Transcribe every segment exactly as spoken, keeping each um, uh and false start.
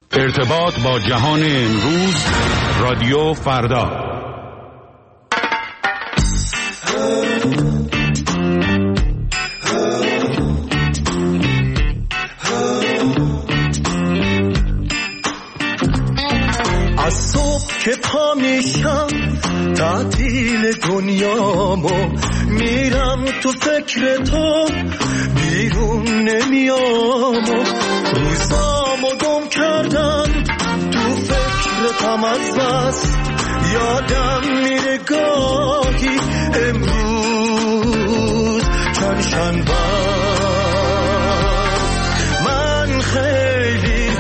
ارتباط با جهان امروز، رادیو فردا. از صبح که پا میشم تعطیل دنیامو، میرم تو فکر تو بیرون نمیامو، روزامو گم کردم تو فکرتم از بس، یادم میره گاهی امروز چند شنبه من خیلی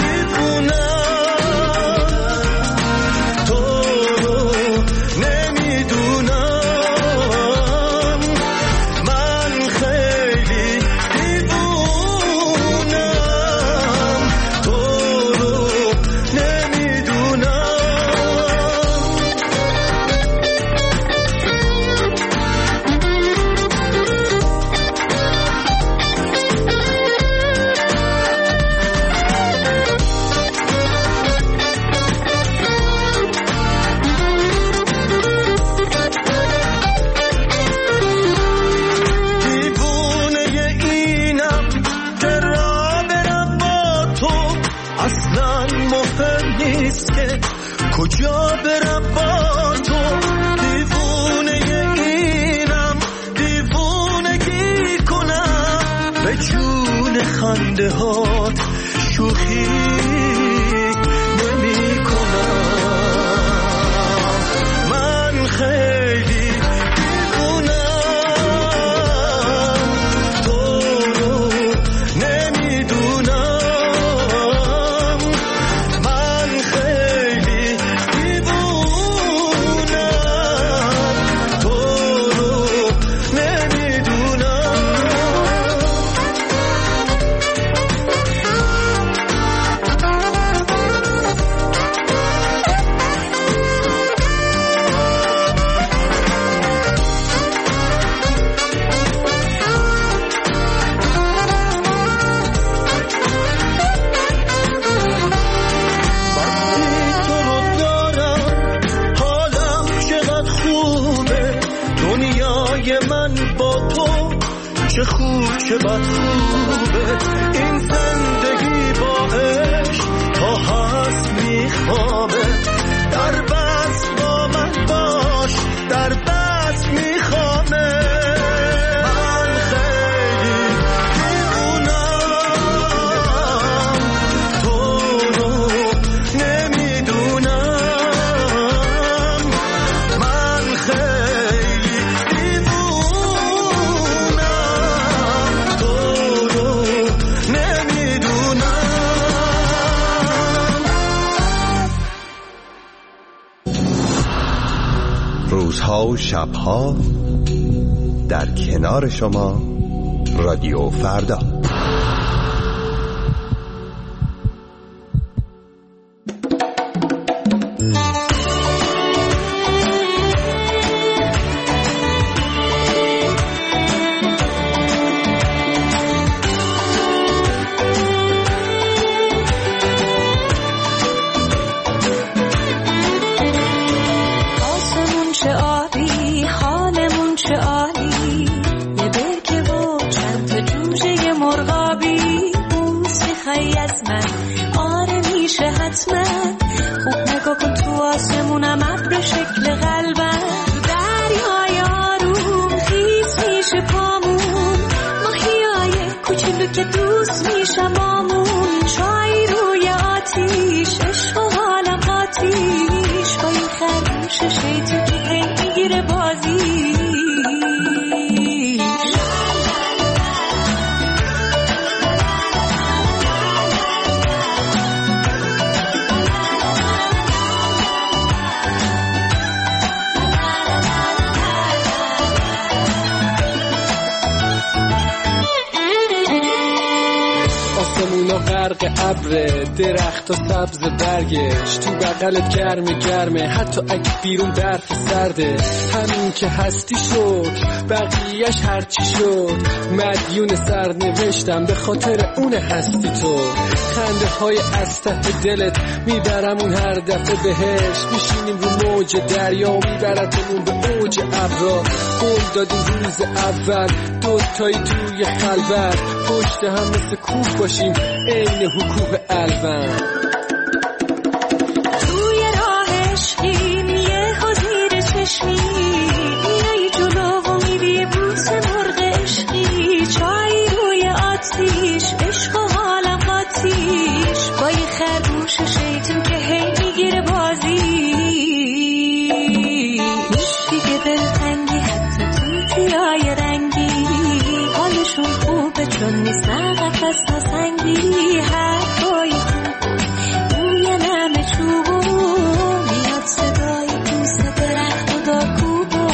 کجا برم با تو، دیوونه اینم دیوونگی کنم، به جون خنده هات شوخی نمی کنم، من خیلی دیوونم تو رو نمیدونم، من خیلی چه خوب چه بد خوبه این زندگی با عشق تا هست میخوابه، در بس با من باش در بس میخوابه، من خیلی دیوونم تو رو نمیدونم، من خیلی روزها و شبها در کنار شما، رادیو فردا. درخت و سبز برگش تو بغلت گرم گرمه، حتی اگه بیرون برف سرده، همین که هستی شد بقیهش هرچی شد، مدیون سر نوشتم به خاطر اون هستی تو، خنده شیره های از ته دلت میبرمون هر دفعه بهش، میشینیم رو موج دریا میبرتمون به اوج ابرا. قول دادیم روز اول دوتایی توی خلوت پشت هم مثل کوه باشیم عین حقوق الون. توی راه عشقیم یه حضیر چشمی میای جلو و میری بوس مرغ عشقی، چای روی آتیش عشق و حالم قاتیش، با یه خرگوش شیطون که هی میگیره بازی. میشی که دلتنگی حتی توتیای رنگی حالشون خوبه چون نیستن قفص و سنگی. حرفای خوب روی نم چوبو میاد صدای پوست درخت و داکوبو.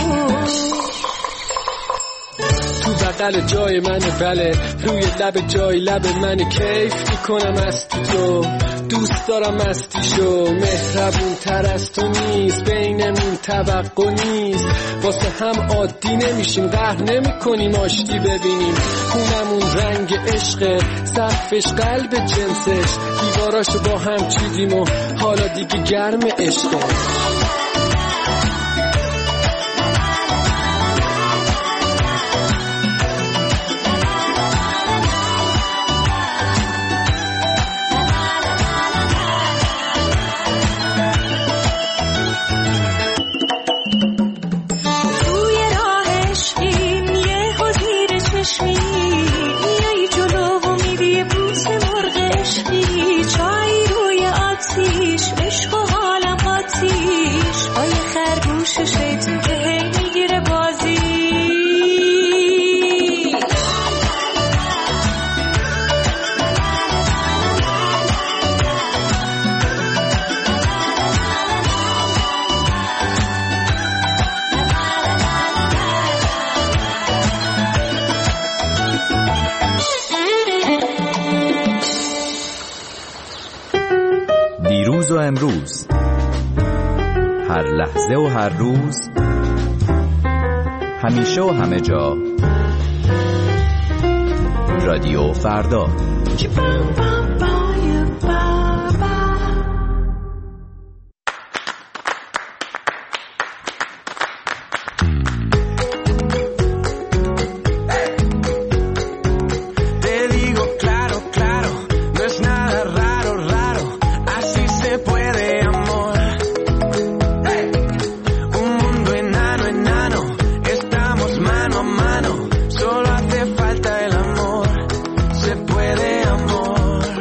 تو بغل جای من بله، روی لب جای لب من کیف میکنم از تو، دوست دارم مستیشو. مهربون تر از تو نیست، بینمون توقع نیست، واسه هم عادی نمیشیم، قهر نمی کنیم آشتی ببینیم. خونمون رنگ عشقه، سقفش قلب جنسش، دیواراشو با هم چیدیم و حالا دیگه گرم عشقه. دیروز و امروز، هر لحظه و هر روز، همیشه و همه جا، رادیو فردا. Solo hace falta el amor, se puede amor.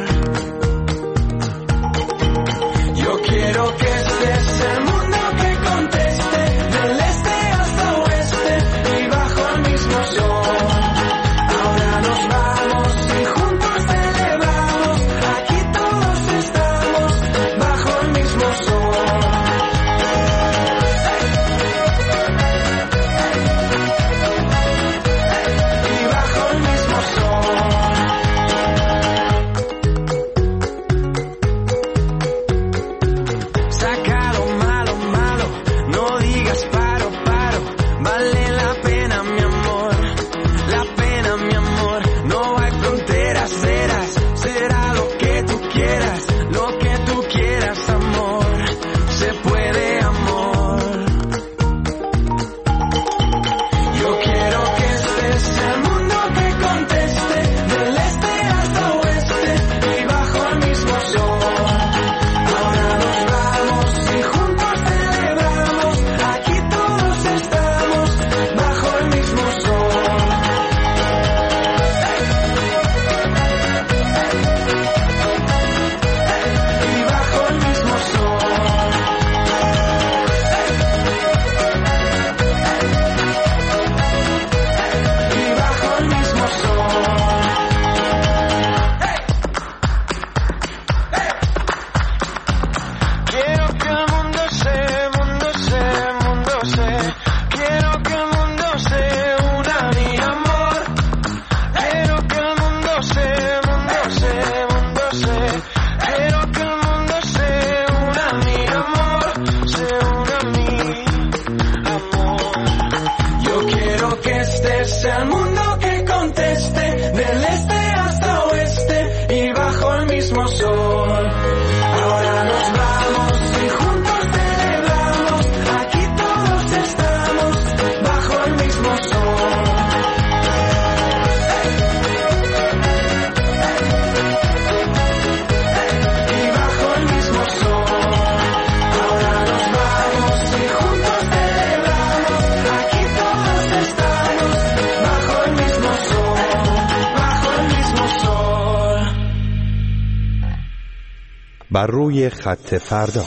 بر روی خط فردا.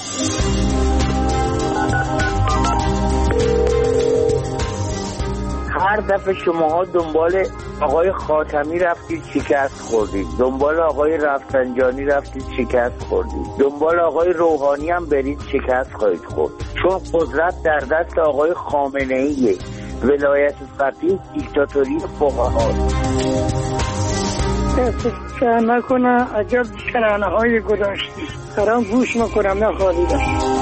هر دفعه شماها دنبال آقای خاتمی رفتید شکست خوردید، دنبال آقای رفسنجانی رفتید شکست خوردید، دنبال آقای روحانی هم برید شکست خواهید خورد، چون قدرت در دست آقای خامنه‌ایه. ولایت فقیه دیکتاتوری فقهاست. فکر نکنه عجب کرانه های گذاشتی دارم گوش میکنم نخواهیدم.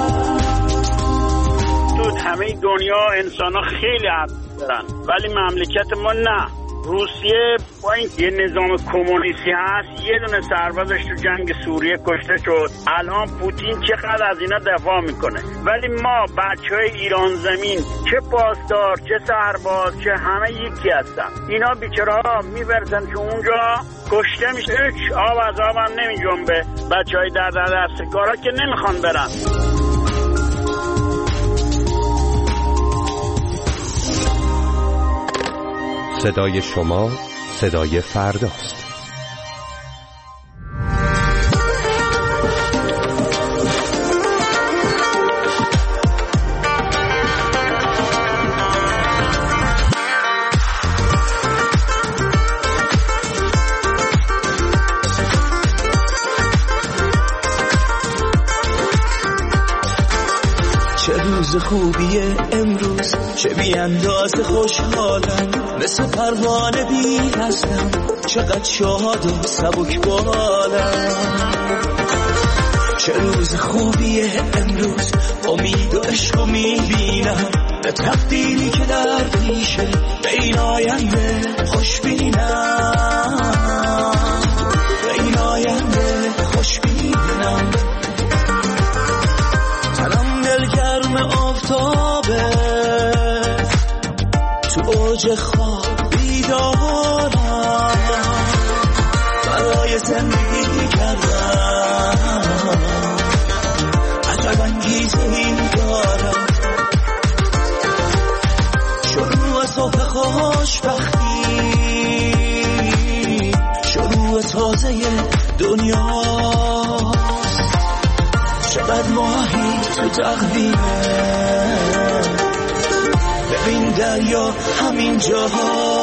تو همه دنیا انسان ها خیلی حق دارن ولی مملکت ما نه. روسیه با این یه نظام کمونیستی هست، یه دونه سربازش تو جنگ سوریه کشته شد، الان پوتین چقدر از اینا دفاع میکنه، ولی ما بچه های ایران زمین چه پاسدار چه سرباز چه همه یکی هستن. اینا بیچاره‌ها میبرزن که اونجا کشته میشه، هیچ آب از آب هم نمی جنبه. بچه های در در دستگارا که نمیخوان برن. صدای شما صدای فرداست. چه روز خوبیه امروز، چه بی اندازه خوشحالم، مثل پروانه بی هستم، چقدر شاد و سبک بالم. چه روز خوبیه امروز، امید و عشق و میبینم، به تقدیری که در پیشه به این آینده خوش بینم، به این آینده خوش بینم. گرم آفتابه تو اوج خواب بیدارم، برای زندگی کردم عجب انگیزه‌ای دارم. شروع صبح خوشبختی، شروع تازه دنیا، چقدر ماهی تو تقویمه، ببین دریا همین جاهاست،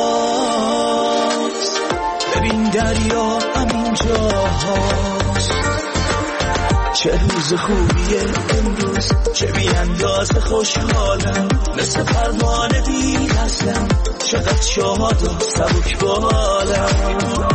ببین دریا همین جاهاست. چه روز خوبیه امروز، چه بی اندازه خوشحالم، مثل پروانه بی هستم، چقدر شاد و سبک بالم.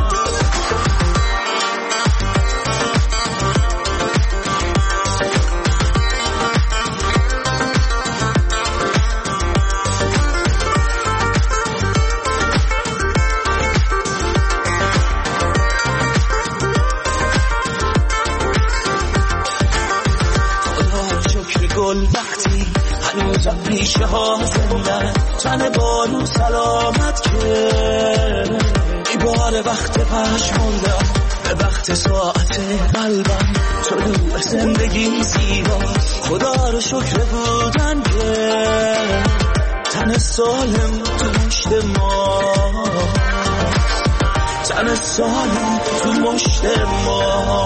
وقتی هنوزم ریشه ها زندن، تن بارو سلامت که ایبار وقت پشمردم، به وقت ساعت قلبم طلوع زندگی زیبا. خدا رو شکر بودن که تن سالم تو مشت ما، تن سالم تو مشت ما.